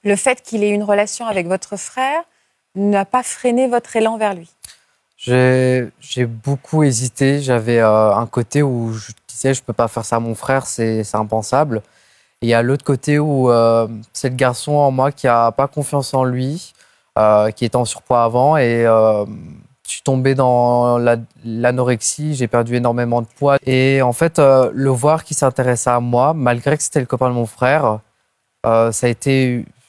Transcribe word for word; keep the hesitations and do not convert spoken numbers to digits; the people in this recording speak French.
Le fait qu'il ait une relation avec votre frère n'a pas freiné votre élan vers lui? J'ai, j'ai beaucoup hésité. J'avais euh, un côté où je disais, je peux pas faire ça à mon frère, c'est, c'est impensable. Et il y a l'autre côté où euh, c'est le garçon en moi qui a pas confiance en lui, euh, qui était en surpoids avant. Et euh, je suis tombé dans la- l'anorexie, j'ai perdu énormément de poids. Et en fait, euh, le voir qui s'intéressait à moi, malgré que c'était le copain de mon frère, euh, ça a été